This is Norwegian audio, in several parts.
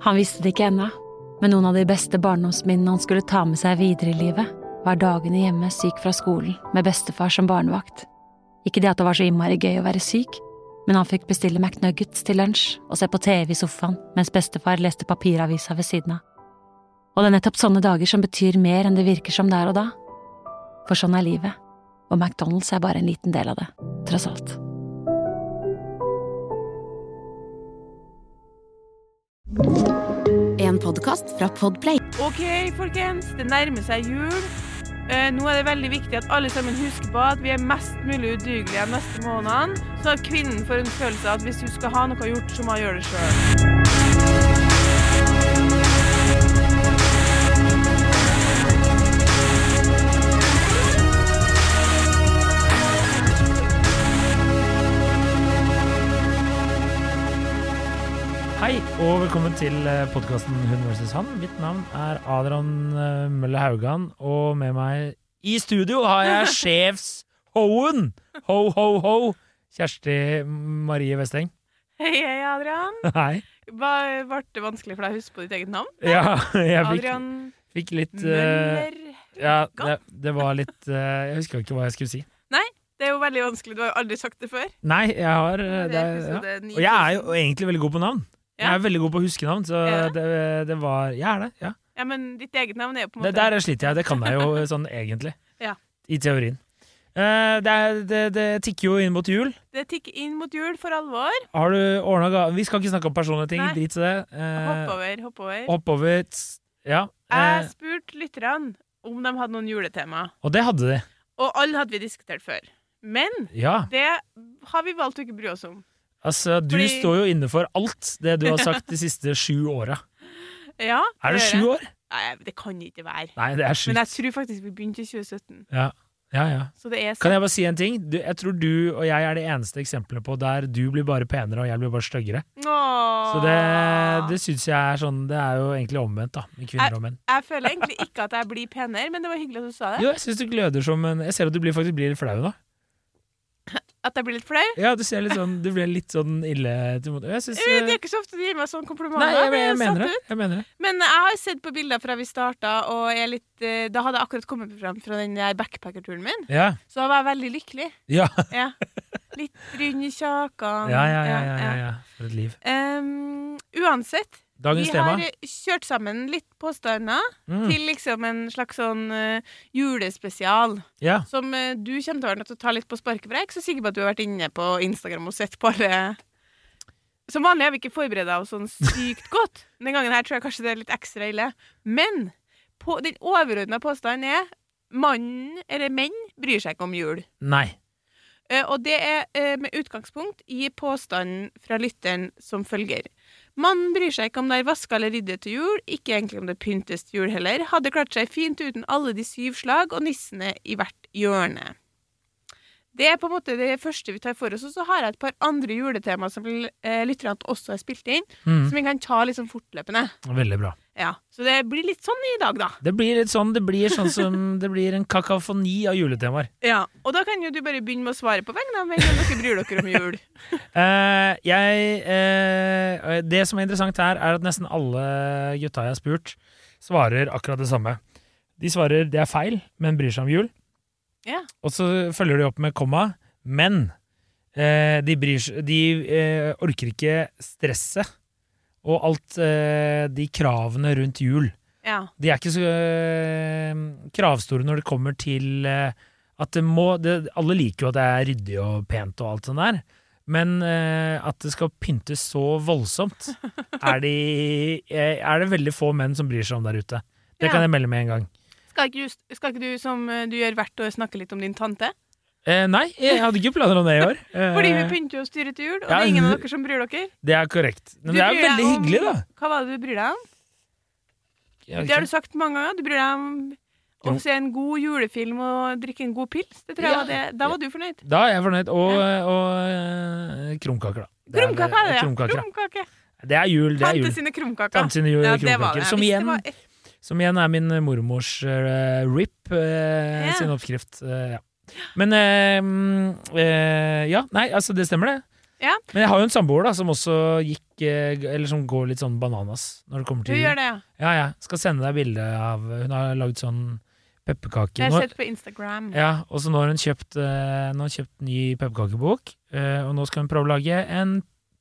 Han visste det ikke ennå, men noen av de beste barndomsminnene han skulle ta med seg videre i livet, var dagene hjemme syk fra skolen med bestefar som barnevakt. Ikke det at det var så innmari gøy å være syk, men han fikk bestille McNuggets til lunsj og se på TV i sofaen mens bestefar leste papiravisa ved siden av. Og det er nettopp sånne dager som betyr mer enn det virker som der og da. For sånn er livet, og McDonald's er bare en liten del av det, tross alt. En podcast fra Podplay. Ok, folkens, det nærmer seg jul. Nå er det veldig viktig at alle sammen husker på at vi er mest mulig udygelige neste måneden, så at kvinnen får en følelse av at hvis du skal ha noe gjort, så må hun gjøre det selv. Hei, og velkommen til podcasten Hun vs. Han. Mitt navn er Adrian Mølle Haugan, og med meg i studio har jeg sjefshoen, ho, ho, ho, Kjersti Marie Vesteng. Hei, Adrian. Hei. Ble det vanskelig for deg å huske på ditt eget navn? Ja, jeg Adrian fikk litt... Møller ja, det var litt... jeg husker ikke hva jeg skulle si. Nei, det er jo veldig vanskelig. Du har jo aldri sagt det før. Nei, jeg har... Og jeg er jo egentlig veldig god på navn. Jeg er veldig god på å huske navn, så det var... Jeg er det, ja. Ja, men ditt eget navn er jo på en måte... Det der sliter jeg, det kan jeg jo sånn egentlig. Ja. I teorien. Det tikker jo inn mot jul. Det tikker inn mot jul for alvor. Har du ordnet Vi skal ikke snakke om personlige ting, drit til det. Hopp over. Ja. Jeg spurte lytterne om de hadde noen juletema. Og det hadde de. Og alle hadde vi diskutert før. Men det har vi valgt å ikke bry oss om. Altså, du står jo inne for alt det du har sagt de siste 7 årene. Ja. Er det 7 år? Nei, det kan ikke være. Nei, det er 7. Men jeg tror faktisk vi begynte i 2017. Ja. Så det er kan jeg bare si en ting? Jeg tror du og jeg er det eneste eksempelet på der du blir bare penere og jeg blir bare styggere. Så det synes jeg er sånn, det er jo egentlig omvendt da, med kvinner og menn. Jeg føler egentlig ikke at jeg blir penere, men det var hyggelig at du sa det. Jo, jeg synes du gløder som en... Jeg ser at du faktisk blir litt flau da. At jeg blir litt flau? Ja, du ser litt sånn, du blir litt sånn ille til måte. Det er ikke så ofte du gir meg sånn komplimenter. Nei, jeg mener det. Men jeg har sett på bilder fra vi startet, og da hadde jeg akkurat kommet frem fra den der backpackerturen min. Ja. Så da var jeg veldig lykkelig. Ja. Litt bryn i kjakan. Ja. For et liv. Uansett, dagens tema. Vi har kjørt sammen litt påstander til liksom en slags sånn julespesial. Ja. Som du kommer til å være nødt til å ta litt på sparket, for jeg er ikke så sikker på at du har vært inne på Instagram og sett på alle. Som vanlig har vi ikke forberedt oss sånn sykt godt. Den gangen her tror jeg kanskje det er litt ekstra ille. Men den overordnede påstanden er menn bryr seg ikke om jul. Nei. Og det er med utgangspunkt i påstanden fra lytteren som følger. Mannen bryr seg ikke om det er vasket eller ryddet til jul, ikke egentlig om det pyntes til jul heller, hadde klart seg fint uten alle de 7 slag og nissene i hvert hjørne. Det er på en måte det første vi tar for oss, og så har jeg et par andre juletema som lytterne også har spilt inn, som vi kan ta litt sånn fortløpende. Veldig bra. Ja, så det blir litt sånn i dag da. Det blir sånn som det blir en kakafoni av juletemaer. Ja, og da kan jo du bare begynne med å svare på vegne av meg når dere bryr dere om jul. Det som er interessant her er at nesten alle gutta jeg har spurt svarer akkurat det samme. De svarer det er feil, men bryr seg om jul. Ja. Og så følger de opp med komma, men de orker ikke stresset og alt de kravene rundt jul. Ja. De er ikke så kravstore når det kommer til at alle liker jo at det er ryddig og pent og alt sånt der, men at det skal pyntes så voldsomt er det veldig få menn som bryr seg om der ute. Det kan jeg melde med en gang. Skal ikke du, som du gjør hvert år, snakke litt om din tante? Nei, jeg hadde ikke planer om det i år. Fordi hun pynter og styrer til jul, og det er ingen av dere som bryr dere? Det er korrekt. Men det er veldig hyggelig, da. Hva var det du bryr deg om? Det har du sagt mange ganger. Du bryr deg om å se en god julefilm og drikke en god pils. Det tror jeg var det. Da var du fornøyd. Da er jeg fornøyd. Og krumkaker, da. Krumkaker er det, ja. Krumkaker. Det er jul. Tante sine krumkaker. Tante sine krumkaker. Som igjen er min mormors RIP sin oppskrift. Ja. Men nei, altså det stemmer det. Ja. Men jeg har jo en samboer da, som også eller som går litt sånn bananas når det kommer til Hun jul. gjør det, ja. Ja, skal sende deg bilde av, hun har laget sånn pepperkake. Det har jeg sett på Instagram. Ja, og så nå har hun kjøpt ny pepperkakebok, og nå skal hun prøve å lage en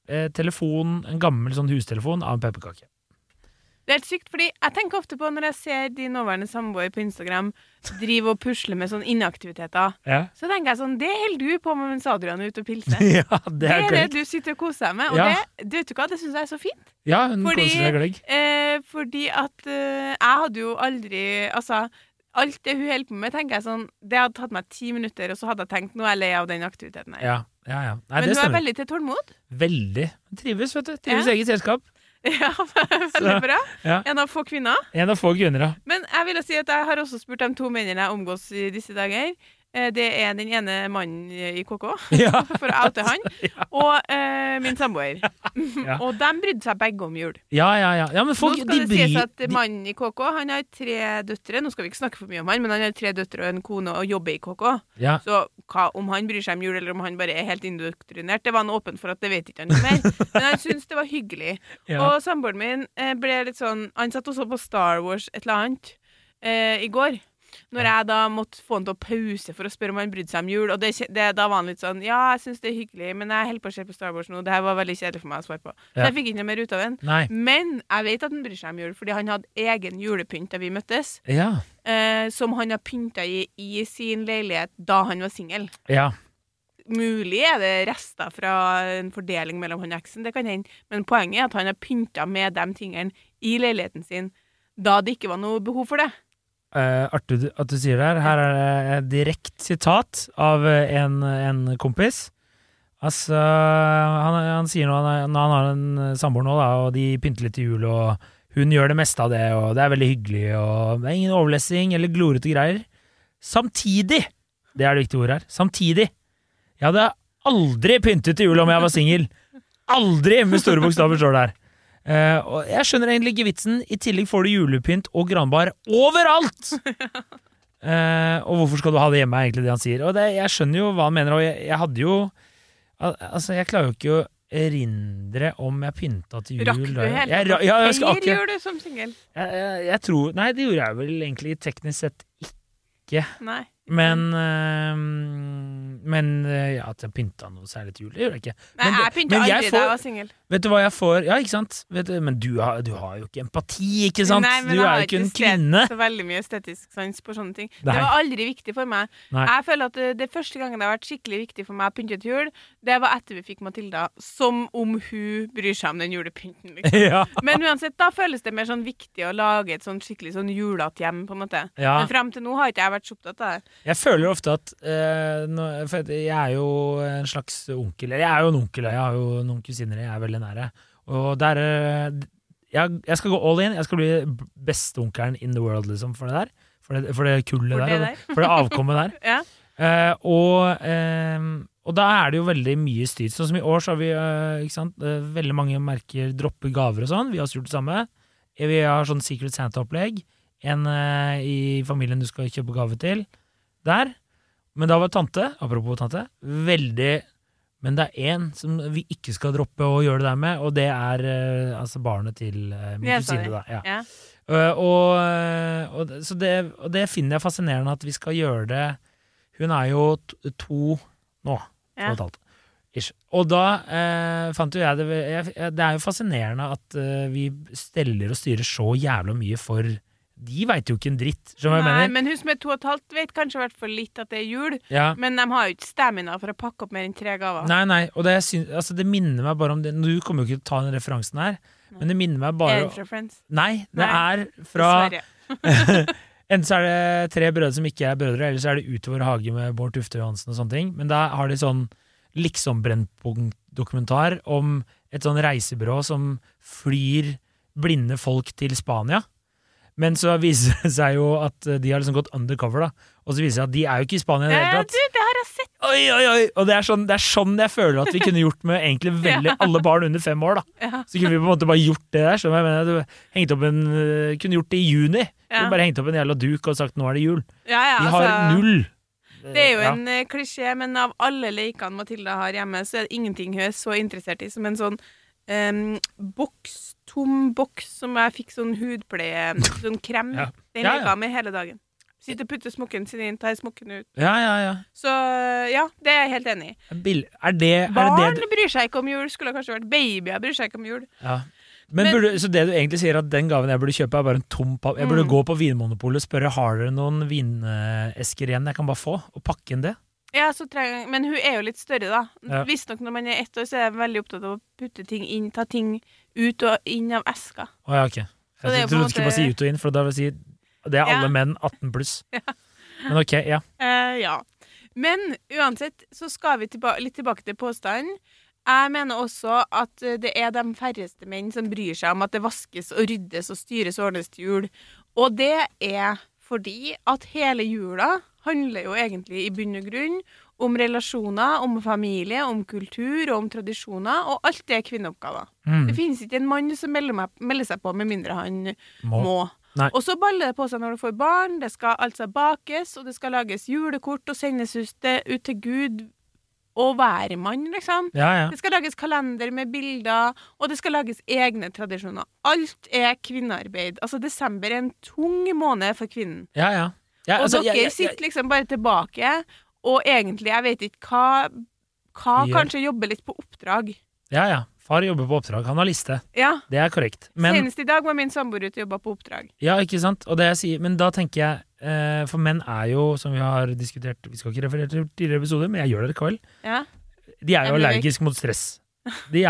gammel sånn hustelefon av en pepperkake. Det er helt sykt, fordi jeg tenker ofte på når jeg ser de nåværende samboer på Instagram drive og pusle med sånne inneaktiviteter, så tenker jeg sånn, det holder du på med mens Adrian er ute og pilser. Ja, det er det du sitter og koser deg med, og det vet du hva, det synes jeg er så fint. Ja, hun koser seg gløgg. Fordi at jeg hadde jo aldri, altså, alt det hun holder på med, tenker jeg sånn, det hadde tatt meg 10 minutter, og så hadde jeg tenkt, nå er jeg lei av den aktiviteten her. Ja. Nei, men hun er veldig til tålmod. Veldig. Trives, vet du. Trives eget selskap. Ja, veldig bra. En av få kvinner. En av få kvinner, ja. Men jeg vil si at jeg har også spurt de 2 mennene jeg omgås i disse dager. Det er den ene mannen i KK, for å oute han, og min samboer. Og de brydde seg begge om jul. Ja, men folk, nå skal det sies at mannen i KK, han har 3 døtre, nå skal vi ikke snakke for mye om han, men han har 3 døtre og en kone og jobber i KK. Så om han bryr seg om jul, eller om han bare er helt indoktrinert, det var han åpen for at det vet ikke han mer. Men han synes det var hyggelig. Og samboeren min ble litt sånn, han satt også på Star Wars et eller annet i går. Når jeg da måtte få han til å pause for å spørre om han brydde seg om jul, og da var han litt sånn, ja, jeg synes det er hyggelig, men jeg holder på å se på Star Wars nå, det her var veldig kjedelig for meg å svare på. Så jeg fikk ikke noe mer ut av den. Men jeg vet at han bryr seg om jul, fordi han hadde egen julepynt da vi møttes, som han har pyntet i sin leilighet da han var single. Mulig er det rester fra en fordeling mellom han og eksen, det kan hende, men poenget er at han har pyntet med de tingene i leiligheten sin da det ikke var noe behov for det. Artig at du sier det her. Her er et direkte sitat av en kompis. Altså, han sier når han har en samboer nå da, og de pynter litt til jul, og hun gjør det meste av det, og det er veldig hyggelig, og det er ingen overlessing eller glorete greier. Samtidig, det er det viktige ordet her, samtidig, jeg hadde aldri pyntet til jul om jeg var single. Aldri med store bokstaver står det her. Og jeg skjønner egentlig ikke vitsen. I tillegg får du julepynt og granbar overalt. Og hvorfor skal du ha det hjemme, er egentlig det han sier. Og jeg skjønner jo hva han mener. Og jeg hadde jo, altså jeg klarer jo ikke å erindre om jeg pynta til jul. Rakk du helt? Feir gjør du som single? Jeg tror, nei, det gjorde jeg vel egentlig teknisk sett ikke. Nei. Men at jeg pynta noe særlig til jul, det gjør jeg ikke. Nei, jeg pynta aldri da jeg var single. Vet du hva jeg får? Ja, ikke sant? Men du har jo ikke empati, ikke sant? Nei, men du er jo ikke en kvinne. Så veldig mye estetisk sans på sånne ting. Nei. Det var aldri viktig for meg. Nei. Jeg føler at det første gangen det har vært skikkelig viktig for meg å pynte til jul, det var etter vi fikk Matilda, som om hun bryr seg om den julepynten, liksom. Men uansett, da føles det mer sånn viktig å lage et sånn skikkelig sånn julet hjem, på en måte. Men frem til nå har ikke jeg vært så opptatt av det. Jeg føler ofte at for jeg er jo en slags onkel, eller jeg er jo en onkel, jeg har jo noen kusiner jeg er veldig nære, og der jeg skal gå all in, jeg skal bli besteonkelen in the world, liksom, for det der, for det kullet der, for det avkommet der. Og da er det jo veldig mye styrt, sånn som i år så har vi, ikke sant, veldig mange merker dropper gaver og sånn, vi har gjort det samme, vi har sånn Secret Santa-opplegg, en i familien du skal kjøpe gave til, der, men da var tante, apropos tante, veldig, men det er en som vi ikke skal droppe å gjøre det der med, og det er altså barnet til min kusine da. Så det finner jeg fascinerende at vi skal gjøre det. Hun er jo 2 nå, 2,5. Og da fant jo jeg det er jo fascinerende at vi steller og styrer så jævlig mye for de vet jo ikke en dritt, som jeg mener. Men hun som er 2,5 vet kanskje hvert fall litt at det er jul, men de har jo ikke stamina for å pakke opp mer enn 3 gaver. Nei, og det minner meg bare om det. Du kommer jo ikke til å ta den referansen her, men det minner meg bare... Er det fra Friends? Nei, det er fra... Enten så er det 3 brødre som ikke er brødre, eller så er det Utover hage med Bård Tufte Johansen og sånne ting, men da har de sånn liksom-brennpunkt-dokumentar om et sånn reisebyrå som flyr blinde folk til Spania. Men så viser det seg jo at de har liksom gått undercover da, og så viser det seg at de er jo ikke i Spania i det hele tatt. Det har jeg sett. Oi, og det er sånn jeg føler at vi kunne gjort med egentlig veldig alle barn under 5 år da. Så kunne vi på en måte bare gjort det der, så jeg mener, du kunne gjort det i juni. Du bare hengt opp en jævla duk og sagt, nå er det jul. De har null Det jo en klisjé, men av alle lekene Matilda har hjemme, så det ingenting hun så interessert i, som en sånn tom boks, som jeg fikk sånn hudpleie, sånn krem. Den leker med hele dagen. Sitter og putter smokken sin inn, tar smokken ut. Ja. Så det jeg helt enig i. Barn bryr seg ikke om jul, skulle kanskje vært babyer, bryr seg ikke om jul. Ja. Men så det du egentlig sier at den gaven jeg burde kjøpe er bare en tom papp. Jeg burde gå på Vinmonopolet og spørre, har dere noen vinesker igjen jeg kan bare få, og pakke inn det? Ja, men hun jo litt større da. Visst nok når man 1 år, så jeg veldig opptatt av å putte ting inn, ta ting ut og inn av eska. Ok. Jeg trodde du skulle bare si ut og inn, for da vil jeg si, det alle menn 18 pluss. Men ok, ja. Ja. Men uansett, så skal vi litt tilbake til påstanden. Jeg mener også at det de færreste menn som bryr seg om at det vaskes og ryddes og styres og ordnes til jul. Og det fordi at hele jula handler jo egentlig i bunn og grunn om relasjoner, om familie, om kultur og om tradisjoner, og alt det kvinneoppgaver. Det finnes ikke en mann som melder seg på med mindre han må. Og så baller det på seg når du får barn, det skal altså bakes, og det skal lages julekort og sendes ut til Gud og hvermann, liksom. Det skal lages kalender med bilder, og det skal lages egne tradisjoner. Alt kvinnearbeid. Altså, desember en tung måned for kvinnen. Og dere sitter liksom bare tilbake, og egentlig, jeg vet ikke hva kanskje jobber litt på oppdrag. Far jobber på oppdrag, han har liste. Det korrekt. Senest i dag var min samboer ute og jobbet på oppdrag. Ja, ikke sant? Og det jeg sier, men da tenker jeg, for menn jo, som vi har diskutert, vi skal ikke referere til tidligere episoder, men jeg gjør det likevel. De jo allergiske mot stress. De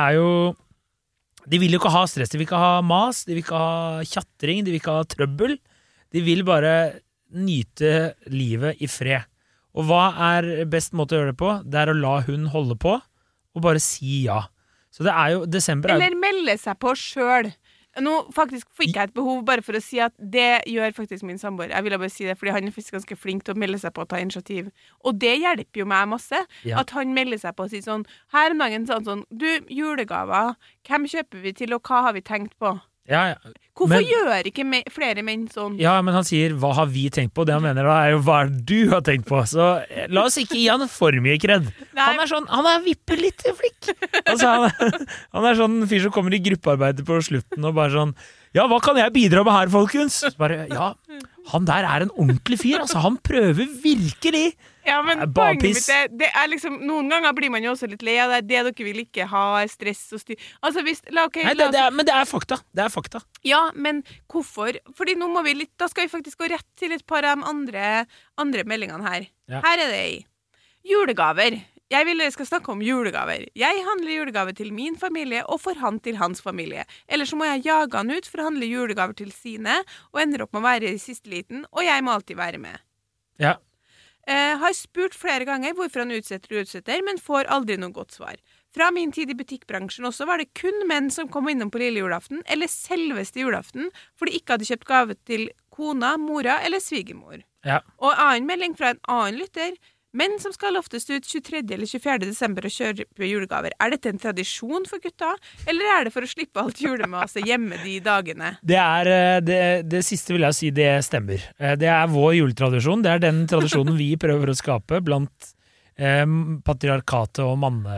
vil jo ikke ha stress, de vil ikke ha mas, de vil ikke ha tjatring, de vil ikke ha trøbbel. De vil bare nyte livet i fred. Og hva best måte å gjøre det på? Det å la hun holde på, og bare si ja. Så det jo, desember Eller melde seg på selv. Nå faktisk fikk jeg et behov bare for å si at det gjør faktisk min samboer. Jeg ville bare si det, fordi han faktisk ganske flink til å melde seg på og ta initiativ. Og det hjelper jo meg masse, at han melder seg på og sier sånn, her om dagen sånn, du, julegaver, hvem kjøper vi til, og hva har vi tenkt på? Hvorfor gjør ikke flere menn sånn? Ja, men han sier, hva har vi tenkt på? Det han mener da jo, hva du har tenkt på? Så la oss ikke gi han for mye kred. Han sånn, han vipper litt flikk. Altså, han sånn fyr som kommer i gruppearbeidet på slutten og bare sånn, ja, hva kan jeg bidra med her, folkens? Så bare, ja, han der en ordentlig fyr, altså, han prøver virkelig. Ja, men poenget mitt det liksom, noen ganger blir man jo også litt lei av det dere vil ikke ha, stress og styr. Altså, hvis, Nei, men det fakta. Det fakta. Ja, men hvorfor? Fordi nå må vi litt, da skal vi faktisk gå rett til et par av de andre meldingene her. Her det julegaver. Jeg vil dere skal snakke om julegaver. Jeg handler julegaver til min familie, og for han til hans familie. Eller så må jeg jage han ut for å handle julegaver til sine, og ender opp med å være i siste liten, og jeg må alltid være med. Ja. Har spurt flere ganger hvorfor han utsetter, men får aldri noe godt svar. Fra min tid i butikkbransjen også var det kun menn som kom innom på lille julaften, eller selveste julaften, for de ikke hadde kjøpt gave til kona, mora eller svigermor. Og annen melding fra en annen lytter, menn som skal oftest ut 23. eller 24. desember og kjøpe julegaver. Dette en tradisjon for gutta, eller det for å slippe alt julemaset hjemme de dagene? Det siste vil jeg si, det stemmer. Det vår juletradisjon, det den tradisjonen vi prøver å skape blant patriarkatet og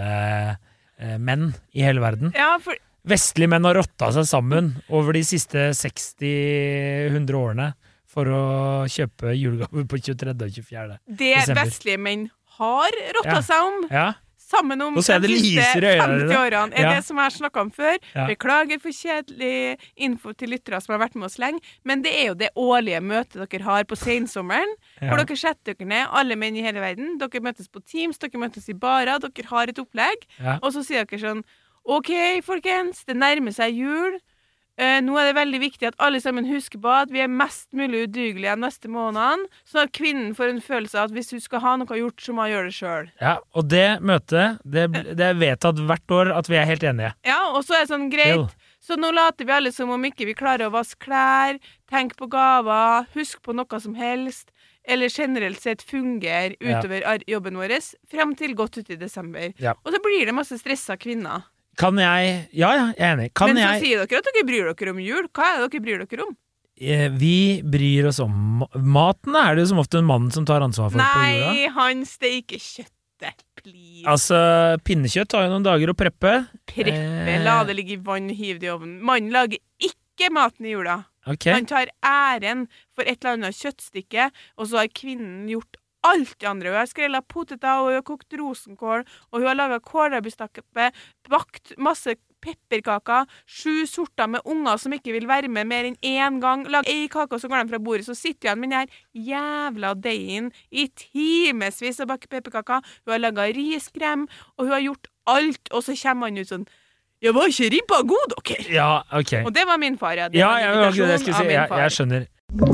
menn i hele verden. Vestlige menn har rotta seg sammen over de siste 60-100 årene for å kjøpe julegaver på 23. og 24. Det vestlige menn har rotta seg om. Sammen om de siste 50 årene. Det som jeg har snakket om før. Beklager for kjedelig info til lyttere som har vært med oss lenge, men det jo det årlige møtet dere har på sensommeren, hvor dere setter dere ned, alle menn i hele verden. Dere møtes på Teams, dere møtes i barer, dere har et opplegg, og så sier dere sånn, ok, folkens, det nærmer seg jul. Nå det veldig viktig at alle sammen husker på at vi mest mulig udugelige neste måneden, så at kvinnen får en følelse av at hvis hun skal ha noe gjort, så må hun gjøre det selv. Ja, og det møtet, det vedtatt hvert år at vi helt enige. Ja, og så det sånn greit. Så nå later vi alle som om ikke vi klarer å vaske klær, tenk på gaver, husk på noe som helst, eller generelt sett funger utover jobben vår, frem til godt ut i desember. Og så blir det masse stresset kvinner. Kan jeg... Ja, jeg enig. Men så sier dere at dere bryr dere om jul. Hva det dere bryr dere om? Vi bryr oss om maten, det jo som ofte en mann som tar ansvar for på jula. Nei, han steker kjøttet, please. Altså, pinnekjøtt tar jo noen dager å preppe. La det ligge i vann, hiv det i ovnen. Mannen lager ikke maten i jula. Okay. Han tar æren for et eller annet kjøttstykke, og så har kvinnen gjort alt det andre. Hun har skrellet poteter, og hun har kokt rosenkål, og hun har laget kålrabistappe, bakt masse pepperkaker, 7 sorter med unger som ikke vil være med mer enn en gang, laget en kake, og så går de fra bordet, så sitter han med den her jævla deigen i timesvis og bakker pepperkaker. Hun har laget riskrem, og hun har gjort alt, og så kommer han ut sånn, jeg var ikke ribba god, dere. Ja, ok. Og det var min far, ja. Det Ja, var en jeg invitasjon av min far. jeg skjønner.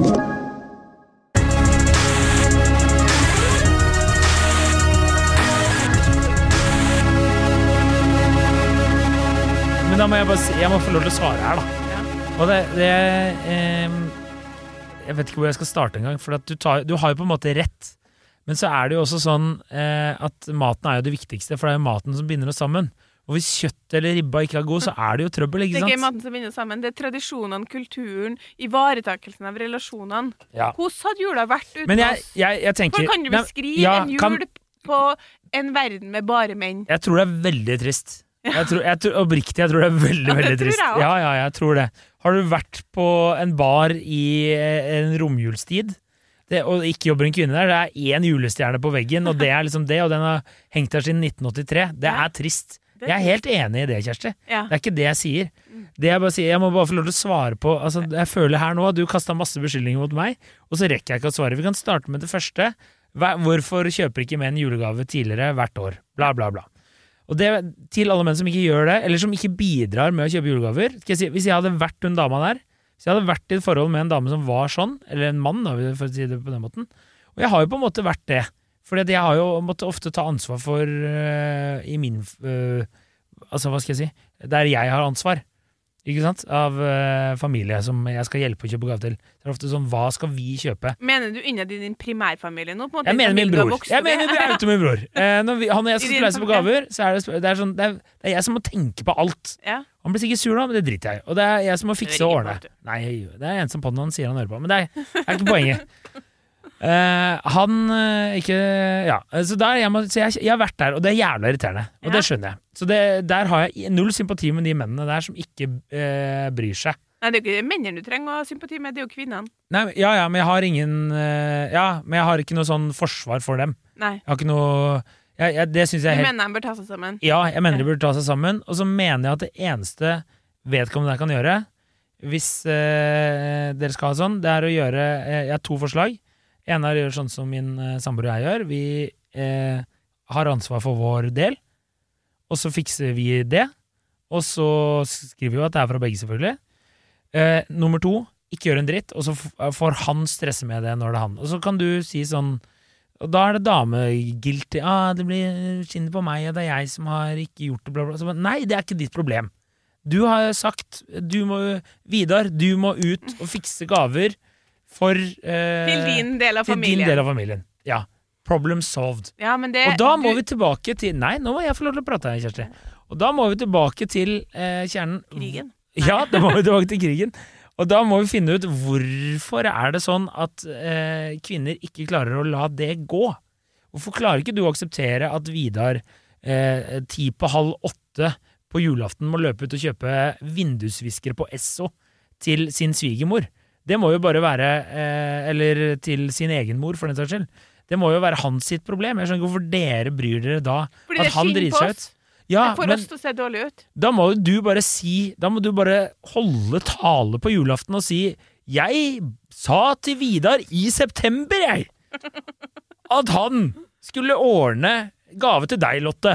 Men da må jeg bare si, jeg må få lov til å svare her, da. Ja. Og jeg vet ikke hvor jeg skal starte engang, for at du har jo på en måte rett. Men så det jo også sånn at maten jo det viktigste, for det jo maten som binder oss sammen. Og hvis kjøtt eller ribba ikke god, så det jo trøbbel, ikke sant? Det ikke maten som binder sammen, det tradisjonene, kulturen, ivaretakelsen av relasjonene. Ja. Hvordan hadde jula vært uten Men oss? jeg tenker... Kan du beskrive en jul på en verden med bare menn? Jeg tror det veldig trist. Jeg tror oppriktig, jeg tror det veldig, veldig det tror trist. jeg også. Ja, jeg tror det. Har du vært på en bar i en romjulstid, og ikke jobber en kvinne der, det én julestjerne på veggen, og det liksom det, og den har hengt der siden 1983. Det trist. Jeg helt enig i det, Kjersti. Ja. Det ikke det jeg sier. Det jeg bare sier, jeg må bare få lov til å svare på, altså jeg føler her nå at du kastet masse beskyldninger mot meg, og så rekker jeg ikke å svare. Vi kan starte med det første. Hvorfor kjøper ikke med en julegave tidligere hvert år? Bla, bla, bla. Og det til alle menn som ikke gjør det, eller som ikke bidrar med å kjøpe julegaver, skal jeg si, hvis jeg hadde vært hun dama der, hvis jeg hadde vært i et forhold med en dame som var sånn, eller en mann da, for å si det på den måten, og jeg har jo på en måte vært det, fordi jeg har jo måttet ofte ta ansvar for i min altså hva skal jeg si, der jeg har ansvar, ikke sant, av familie som jeg skal hjelpe å kjøpe gave til. Det ofte sånn, hva skal vi kjøpe? Mener du innad i din primærfamilie nå? På en måte, Jeg mener min bror. Jeg mener min bror. Når han og jeg skal spleise på gaver, så det sånn, det jeg som må tenke på alt. Ja. Han blir sikkert sur da, men det driter jeg i. Og det jeg som må fikse og ordne. Nei, det en som podden han sier han hører på, men det ikke poenget. Han ikke ja, så der jeg har vært der, og det jævla irriterende, og det skjønner jeg. Så der har jeg null sympati med de mennene der som ikke bryr seg. Nei, det ikke mennene du trenger å ha sympati med, det jo kvinnene. Nei, ja, men jeg har ingen men jeg har ikke noe sånn forsvar for dem. Nei. Jeg har ikke noe det synes jeg Du helt mener de bør ta seg sammen? Ja, jeg mener de burde ta seg sammen, og så mener jeg at det eneste vedkommende jeg kan gjøre hvis dere skal ha sånn, det å gjøre jeg har 2 forslag. En å gjøre sånn som min samboer og jeg gjør. Vi har ansvar for vår del, og så fikser vi det, og så skriver vi jo at det fra begge selvfølgelig. Nummer 2, ikke gjøre en dritt, og så får han stresse med det når det han. Og så kan du si sånn, og da det damegilty, det blir skinnet på meg, og det jeg som har ikke gjort det, bla bla. Så, nei, det ikke ditt problem. Du har sagt, Vidar, du må ut og fikse gaver, til din del av familien. Til din del av familien, ja. Problem solved. Ja, men det, og da må vi tilbake til... Nei, nå må jeg få lov til å prate her, Kjersti. Og da må vi tilbake til kjernen... Krigen. Ja, da må vi tilbake til krigen. Og da må vi finne ut hvorfor det sånn at kvinner ikke klarer å la det gå. Hvorfor klarer ikke du å akseptere at Vidar 7:30 på julaften må løpe ut og kjøpe vindusviskere på Esso til sin svigermor? Det må jo bare være, eller til sin egen mor for den saks skyld, det må jo være hans sitt problem. Jeg skjønner ikke hvorfor dere bryr dere da fordi at han driter seg ut. Ja, det får oss til å se dårlig ut. Da må du bare holde tale på julaften og si, jeg sa til Vidar i september, at han skulle ordne gave til deg, Lotte.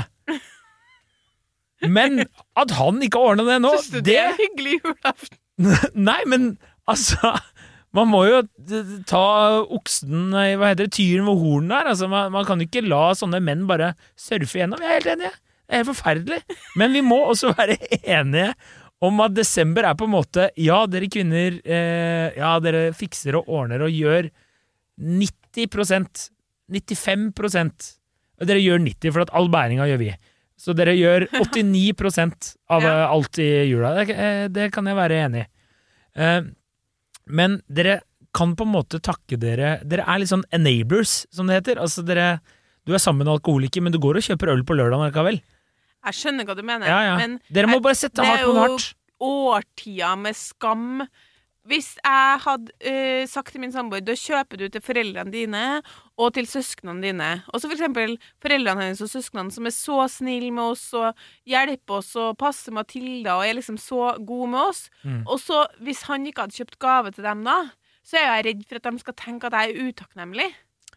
Men at han ikke ordnet det nå, synes du det hyggelig julaften? Nei, men altså, man må jo ta oksen, hva heter det, tyren ved hornen her, altså man kan jo ikke la sånne menn bare surfe gjennom. Jeg helt enig, det helt forferdelig. Men vi må også være enige om at desember på en måte, ja, dere kvinner, dere fikser og ordner og gjør 90%, 95%, og dere gjør 90%, for at all bæringa gjør vi. Så dere gjør 89% av alt i jula. Det kan jeg være enig i. Men dere kan på en måte takke dere litt sånn enablers, som det heter. Altså du sammen med en alkoholiker, men du går og kjøper øl på lørdagen likevel. Jeg skjønner hva du mener, men dere må bare sette hardt mot hardt. Det er jo årtida med skam. Hvis jeg hadde sagt til min samboer, da kjøper du til foreldrene dine og til søsknene dine. Og så for eksempel foreldrene hennes og søsknene som så snille med oss og hjelper oss og passer Matilda og liksom så gode med oss. Og så hvis han ikke hadde kjøpt gave til dem da, så jeg redd for at de skal tenke at jeg utakknemlig.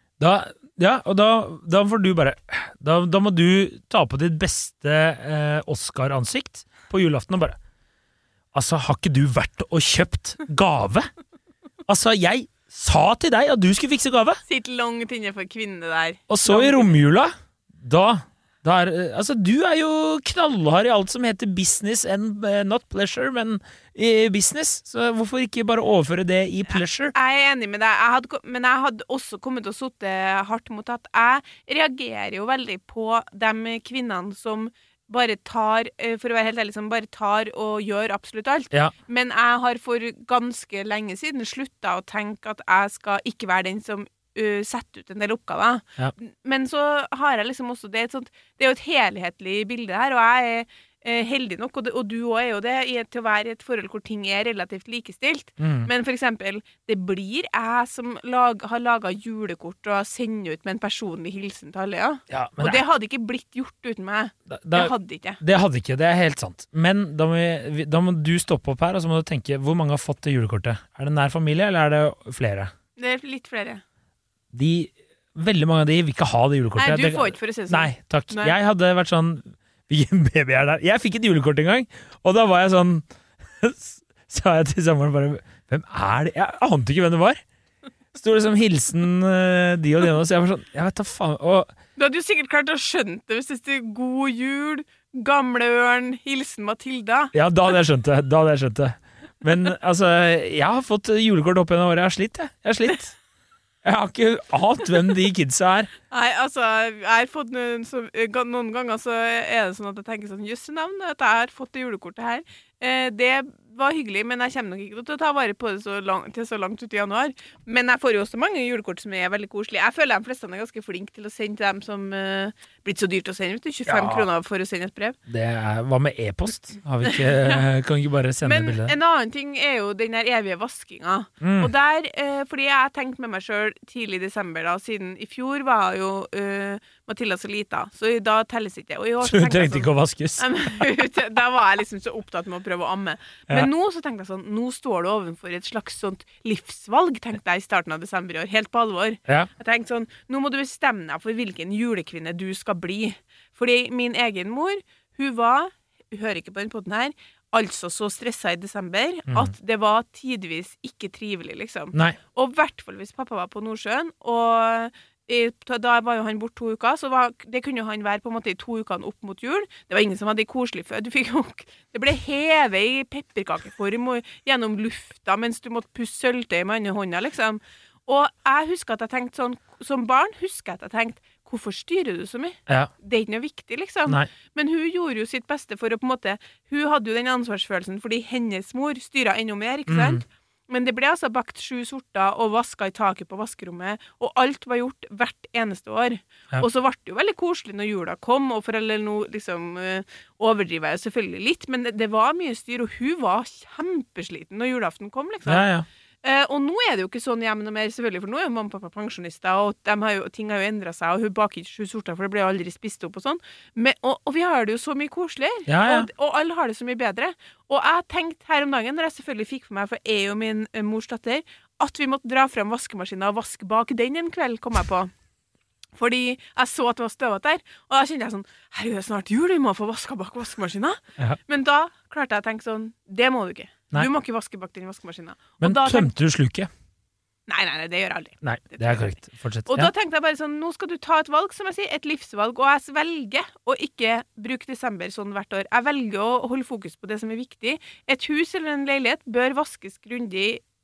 Og da får du bare da må du ta på ditt beste Oscar-ansikt på julaften og bare altså, har ikke du vært og kjøpt gave? Altså, jeg sa til deg at du skulle fikse gave. Sitt langt inne for kvinnene der. Og så i romjula, altså, du jo knallhard i alt som heter business and not pleasure, men i business, så hvorfor ikke bare overføre det i pleasure? Jeg enig med deg, men jeg hadde også kommet til å sitte hardt mot at jeg reagerer jo veldig på de kvinnene som bare tar, for å være helt ærlig, som bare tar og gjør absolutt alt. Ja. Men jeg har for ganske lenge siden sluttet å tenke at jeg skal ikke være den som setter ut en del oppgaver. Ja. Men så har jeg liksom også, det er jo et helhetlig bilde her, og jeg heldig nok, og du også jo det, til å være i et forhold hvor ting relativt likestilt. Men for eksempel, det blir jeg som har laget julekort og sender ut med en personlig hilsen til alle, Ja, og det hadde ikke blitt gjort uten meg. Det hadde ikke. Det hadde ikke, det helt sant. Men da må du stoppe opp her, og så må du tenke, hvor mange har fått det julekortet? Det nær familie, eller det flere? Det litt flere. Veldig mange av de vil ikke ha det julekortet. Nei, du får ikke for å si det sånn. Nei, takk. Nei. Jeg hadde vært sånn, hvilken baby der? Jeg fikk et julekort en gang, og da var jeg sånn, sa jeg til samboeren bare, hvem det? Jeg ante ikke hvem det var. Stod det som hilsen de og de, så jeg var sånn, jeg vet da faen. Du hadde jo sikkert klart å skjønne det hvis det stod god jul, gamle ørn, hilsen Matilda. Ja, da hadde jeg skjønt det. Men altså, jeg har fått julekort opp gjennom året, jeg har slitt. Jeg har ikke ant hvem de kidsa Nei, altså, jeg har fått noen ganger så det sånn at jeg tenker sånn, jøsse navn, at jeg har fått det julekortet her. Det var hyggelig, men jeg kommer nok ikke til å ta vare på det så langt ut i januar. Men jeg får jo også mange julekort som veldig koselige. Jeg føler de fleste ganske flinke til å sende til dem som blitt så dyrt å sende, vet du, 25 kroner for å sende et brev. Hva med e-post? Kan vi ikke bare sende bildet? Men en annen ting jo den der evige vaskinga. Og der, fordi jeg tenkte med meg selv tidlig i desember da, siden i fjor var jo Matilda så lita, så da telles ikke. Så hun trengte ikke å vaskes? Da var jeg liksom så opptatt med å prøve å amme. Men nå så tenkte jeg sånn, nå står du ovenfor et slags sånt livsvalg, tenkte jeg i starten av desember i år, helt på alvor. Ja. Jeg tenkte sånn, nå må du bestemme deg for hvilken julekvinne du skal bli. Fordi min egen mor, hun hører ikke på den podden her, altså så stresset i desember, at det var tidvis ikke trivelig, liksom. Nei. Og i hvert fall hvis pappa var på Nordsjøen, og da var jo han bort 2 uker, så det kunne jo han være på en måte i 2 ukene opp mot jul. Det var ingen som hadde koselig før. Det ble hevet i pepperkakeform og gjennom lufta mens du måtte pusse sølvtøy med andre hånda, liksom. Og jeg husker at jeg tenkte sånn, som barn husker jeg at jeg tenkte, hvorfor styrer du så mye? Ja. Det ikke noe viktig, liksom. Nei. Men hun gjorde jo sitt beste for å på en måte, hun hadde jo den ansvarsfølelsen fordi hennes mor styret enda mer, ikke sant? Men det ble altså bakt 7 sorter og vasket i taket på vaskerommet, og alt var gjort hvert eneste år. Ja. Og så ble det jo veldig koselig når jula kom, og for eller nå liksom overdriver jeg selvfølgelig litt, men det var mye styr, og hun var kjempesliten når julaften kom, liksom. Ja. Og nå det jo ikke sånn hjemme noe mer, selvfølgelig, for nå jo mamma og pappa pensjonister, og ting har jo endret seg, og hun baker ikke 7 sorter, for det ble aldri spist opp og sånn. Og vi har det jo så mye koseligere, ja. Og alle har det så mye bedre. Og jeg tenkte her om dagen, når jeg selvfølgelig fikk for meg, for jeg og min mors datter, at vi måtte dra frem vaskemaskinen og vaske bak den en kveld, kom jeg på. Fordi jeg så at det var støvet der, og da kjente jeg sånn, herregud, det snart jul, vi må få vasket bak vaskemaskinen. Ja. Men da klarte jeg å tenke sånn, det må du ikke. Nei. Du må ikke vaske bak den vaskemaskinen. Men tømte du sluket? Nei, det gjør jeg aldri. Nei, det korrekt. Fortsett. Og da tenkte jeg bare sånn, nå skal du ta et valg, som jeg sier, et livsvalg, og jeg velger å ikke bruke desember sånn hvert år. Jeg velger å holde fokus på det som viktig. Et hus eller en leilighet bør vaskes grundig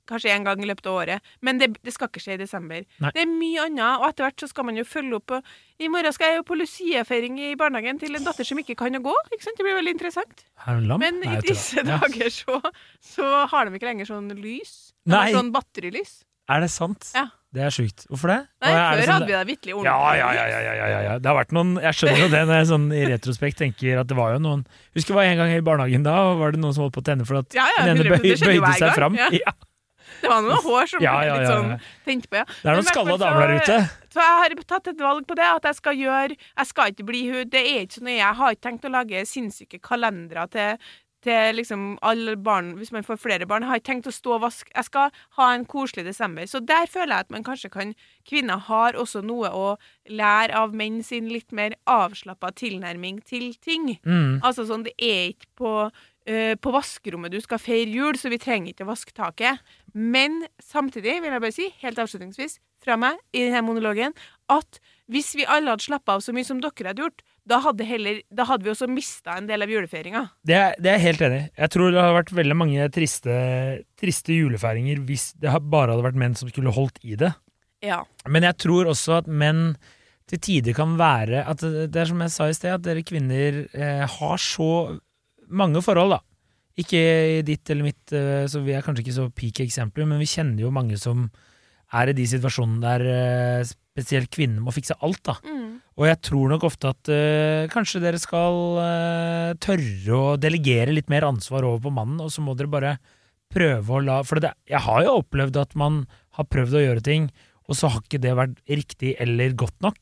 kanskje en gang i løpet av året, men det skal ikke skje i desember. Nei. Det mye annet, og etter hvert så skal man jo følge opp. I morgen skal jeg jo på Lucia-feiring i barnehagen til en datter som ikke kan å gå, ikke sant? Det blir veldig interessant. Har hun lam? Men Nei, i jeg tror disse det. Ja. dager så har de ikke lenger sånn lys. De Nei. har sånn batterilys. Er det sant? Ja. Det er sykt. Hvorfor det? Nei, Og er før det sånn- hadde vi det virkelig ordentlig. Ja. Det har vært noen, jeg skjønner jo det når jeg sånn i retrospekt tenker at det var jo noen, husker det var en gang i barnehagen da, og var det noen som holdt på å tenne for at Ja, den ene 100%, det skjedde jo bøyde hver seg gang, fram. ja. Ja. Det var noen hår som ble litt sånn tent på, ja. Det er noen skalla damer der ute. Så jeg har tatt et valg på det, at jeg skal ikke bli hun, det er ikke sånn, jeg har ikke tenkt å lage sinnssyke kalendere til liksom alle barn, hvis man får flere barn. Jeg har ikke tenkt å stå og vaske. Jeg skal ha en koselig desember. Så der føler jeg at man kanskje kvinner har også noe å lære av menn sin litt mer avslappet tilnærming til ting. Altså sånn, det er ikke på vaskerommet du skal feire jul, så vi trenger ikke å vaske taket. Men samtidig vil jeg bare si, helt avslutningsvis, fra meg i denne monologen, at hvis vi alle hadde slappet av så mye som dere hadde gjort, da hadde vi også mistet en del av julefeiringa. Det er jeg helt enig i. Jeg tror det har vært veldig mange triste julefeiringer hvis det bare hadde vært menn som skulle holdt i det. Ja. Men jeg tror også at menn til tider kan være, at det er som jeg sa i sted, at dere kvinner har så mange forhold da. Ikke i ditt eller mitt, så vi er kanskje ikke så peak eksempler, men vi kjenner jo mange som er i de situasjonene der spesielt kvinner må fikse alt da. Og jeg tror nok ofte at kanskje dere skal tørre å delegere litt mer ansvar over på mannen, og så må dere bare prøve å for jeg har jo opplevd at man har prøvd å gjøre ting, og så har ikke det vært riktig eller godt nok.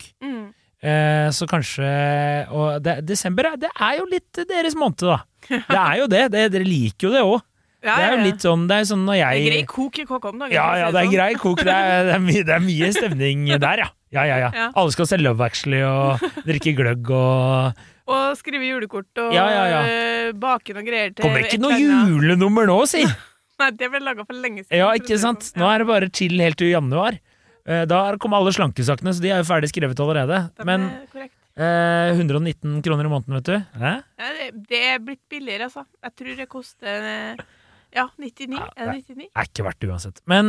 Så kanskje, og desember, det er jo litt deres måned da. Det er jo det, dere liker jo det også. Ja, det er jo litt sånn, det er sånn når jeg... Det er grei kok i KK om dagen. Ja, det er grei kok, det er mye stemning der, ja. Ja. Alle skal se Love Actually og drikke gløgg og skrive julekort og bake noe greier til... Kommer ikke noe julenummer nå, si! Nei, det ble laget for lenge siden. Ja, ikke sant? Nå er det bare chill helt til januar. Da kommer alle slankesakene, så de er jo ferdig skrevet allerede. Men 119 kroner i måneden, vet du. Ja, det er blitt billigere, altså. Jeg tror det koster 99. Er det 99? Det er ikke verdt det uansett. Men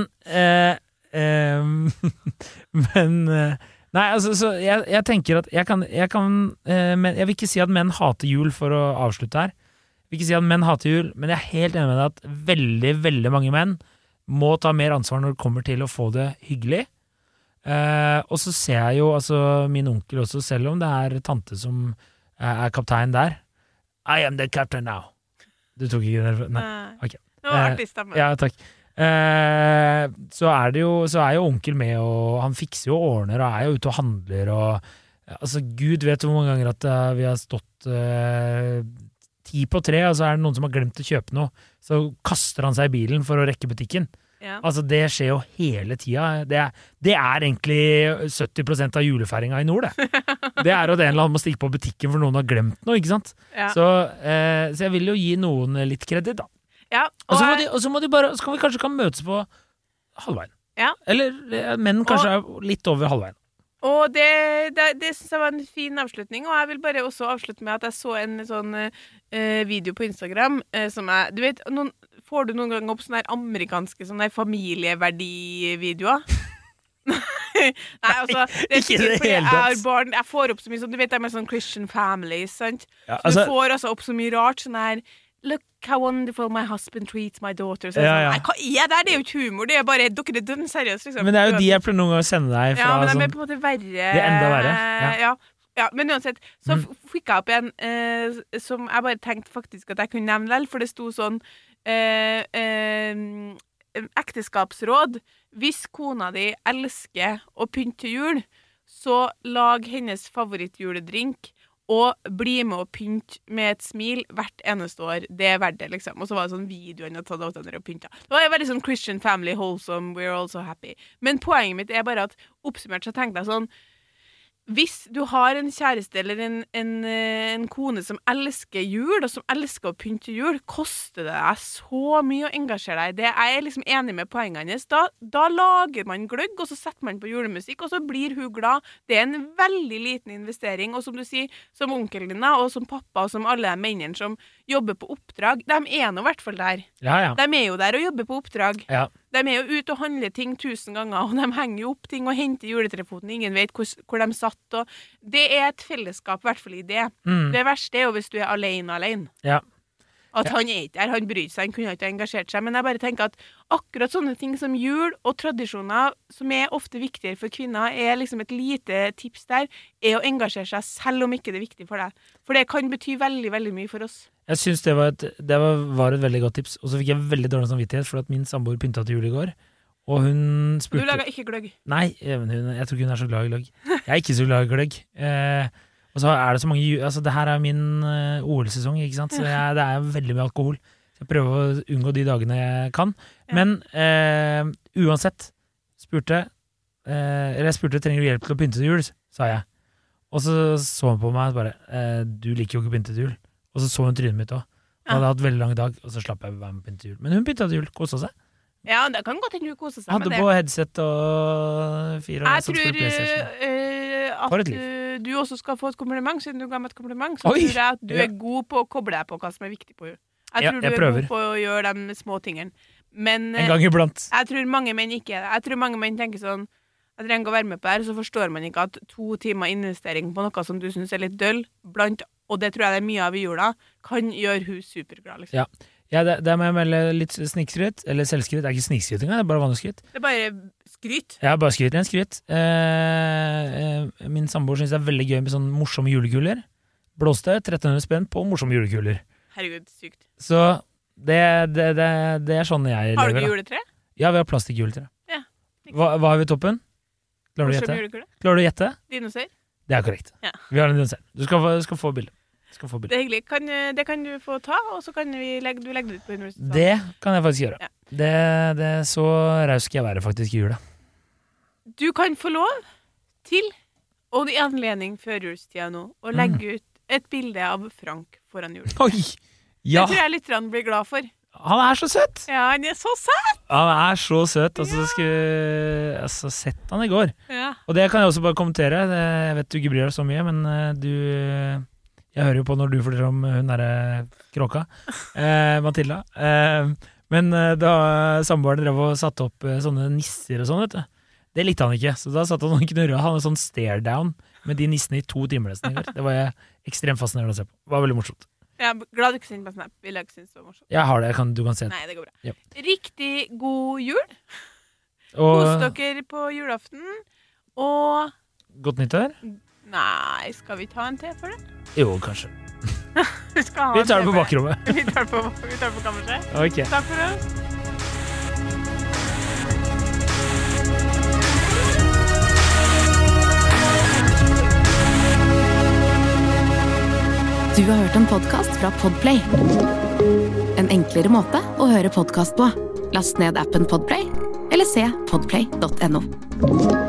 nei, altså, så jeg tenker at men jeg vil ikke si at menn hater jul for å avslutte her. Jeg vil ikke si at menn hater jul, men jeg er helt enig med deg at veldig, veldig mange menn må ta mer ansvar når det kommer til å få det hyggelig. Og så ser jeg jo altså, min onkel også, selv om det er tante som er kaptein der. I am the captain now. Du tok ikke det? Nei. Okay. Det var artig stemme. Ja, takk. Så er jo onkel med, og han fikser jo og ordner, og er jo ute og handler, og altså, Gud vet hvor mange ganger at vi har stått 10 på 3, og så er det noen som har glemt å kjøpe noe, så kaster han seg i bilen for å rekke butikken. Ja. Altså, det skjer jo hele tida. Det er egentlig 70% av julefeiringa i nord, det. Det er at en eller annen må stikke på butikken for noen har glemt noe, ikke sant? Ja. Så jeg vil jo gi noen litt kreditt, da. Ja, og så må de bare, så kan vi kanskje møtes på halvveien. Ja. Eller menn kanskje er litt over halvveien. Og det synes jeg var en fin avslutning, og jeg vil bare også avslutte med at jeg så en sånn video på Instagram som du vet, får du noen gang opp sånne amerikanske sånne familieverdivideoer? Nei, altså det er sikkert fordi jeg har barn, jeg får opp så mye sånn, du vet det er med sånn Christian families, sant? Ja, altså, så du får altså opp så mye rart, sånn her look how wonderful my husband treats my daughter. Så ja. Nei, hva er det? Det er jo ikke humor, det er bare, dere er dønn seriøst liksom. Men det er jo de jeg pleier noen ganger å sende deg fra. Ja, men sånn, de er på en måte verre. Det er enda verre. Ja, men uansett, så fikk jeg opp en som jeg bare tenkte faktisk at jeg kunne nevne vel, for det sto sånn ekteskapsråd. Hvis kona di elsker å pynte til jul, så lag hennes favorittjuledrink og bli med å pynte med et smil hvert eneste år. Det er verdt det, liksom. Og så var det sånn videoen og tatt av og pynta. Det var veldig sånn Christian family, wholesome, we're all so happy. Men poenget mitt er bare at oppsummert så tenkte jeg sånn, hvis du har en kjæreste eller en kone som elsker jul, og som elsker å pynte jul, koster det deg så mye å engasjere deg i det. Jeg er liksom enig med poengene hennes. Da lager man gløgg, og så setter man på julemusikk, og så blir hun glad. Det er en veldig liten investering, og som du sier, som onkelen din, og som pappa, og som alle de mennene som jobber på oppdrag, de er nå i hvert fall der. Ja. De er jo der og jobber på oppdrag. Ja. De er jo ute og handler ting 1000 ganger, og de henger jo opp ting og henter juletrefoten. Ingen vet hvor de satt. Og det er et fellesskap, I hvert fall I det. Det verste er jo hvis du er alene. Ja. At han er ikke der, han bryr seg, han kunne ikke engasjert seg. Men jeg bare tenker at akkurat sånne ting som jul og tradisjoner, som er ofte viktigere for kvinner, er liksom et lite tips der, er å engasjere seg selv om ikke det er viktig for deg. For det kan bety veldig, veldig mye for oss. Jeg synes det var et veldig godt tips, og så fikk jeg veldig dårlig samvittighet, for at min samboer pyntet til jul I går, og hun spurte... Du lager ikke gløgg? Nei, jeg tror ikke hun er så glad I gløgg. Jeg er ikke så glad I gløgg. Og så er det så mange... Altså, det her er min OL-sesong, ikke sant? Så det er veldig mye alkohol. Så jeg prøver å unngå de dagene jeg kan. Men uansett, jeg spurte, trenger du hjelp til å pynte til jul, sa jeg. Og så han på meg og bare, du liker jo ikke å pynte til jul. Og så hun trynet mitt også. Jeg hadde hatt veldig lang dag, og så slapp jeg å være med å pynte til jul. Men hun pyntet til jul, koset seg. Ja, det kan godt hende hun koser seg med det. Hadde på headset og 4 år. Jeg tror at du også skal få et kompliment, siden du ga meg et kompliment, så tror jeg at du er god på å koble deg på hva som er viktig på henne. Jeg tror du er god på å gjøre de små tingene. Men en gang iblant. Jeg tror mange menn ikke er det. Jeg tror mange menn tenker sånn, jeg trenger å være med på det her, så forstår man ikke at 2 timer investering på noe som du synes er litt døll, og det tror jeg det er mye av I jula, kan gjøre hun superglad, liksom. Ja, det må jeg melde litt snikskryt, eller selvskryt. Det er ikke snikskryt engang, det er bare vanlig skryt. Det er bare skryt. Ja, bare skryt. Min samboer synes det er veldig gøy med sånne morsomme julekuler. Blåste 1300 spenn på morsomme julekuler. Herregud, sykt. Så det er sånn jeg lever. Har du ikke juletre? Ja, vi har plastikkjuletre. Ja. Hva har vi I toppen? Klarer du å gjette? Dinosaur. Det er korrekt. Ja. Vi har en dinosaur. Du skal få bildet. Det er hyggelig. Det kan du få ta, og så kan du legge det ut på universitetet. Det kan jeg faktisk gjøre. Ja. Det så raus skal jeg være faktisk I jula. Du kan få lov til, og I anledning før julstida nå, å legge ut et bilde av Frank foran jul. Oi! Ja. Det tror jeg lytterne blir glad for. Han er så søt! Ja, han er så søt! Han er så søt, altså sett han I går. Ja. Og det kan jeg også bare kommentere. Jeg vet du ikke bryr deg så mye, men jeg hører jo på når du forteller om hun der kråka, Matilda. Men da samboeren drev og satte opp sånne nisser og sånn, vet du. Det likte han ikke, så da satt han og knurret. Han hadde sånn stare down med de nissene I 2 timer nesten I går. Det var ekstremt fascinerende å se på. Det var veldig morsomt. Jeg er glad du ikke synes på Snap. Vil jeg ikke synes det var morsomt. Jeg har det, du kan se det. Nei, det går bra. Ja. Riktig god jul. Kos dere på julaften. Og... Godt nyttår? Nei, skal vi ta en te for det? Jo, kanskje. Vi tar det på bakrommet. Vi tar det på kammerset. Ok. Takk for oss. Du har hørt en podcast fra Podplay. En enklere måte å høre podcast på. Last ned appen Podplay, eller se podplay.no.